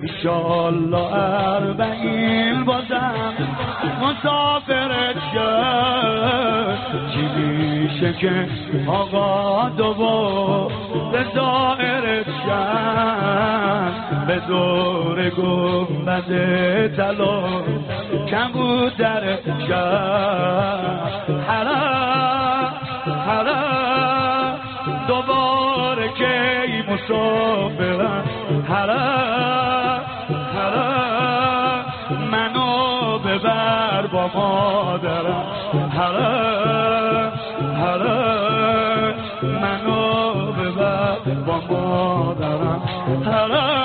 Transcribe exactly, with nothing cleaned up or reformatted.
ایشالله اربعین بازم مسافرت شد. چی میشه که آقا دوباره زائرت شد، به دور گنبد طلا کبوترت شد. حرم حرم دوباره کی مسافرم، حرم حرم منو ببر با مادرم، حرم حرم منو ببر با مادرم، حرم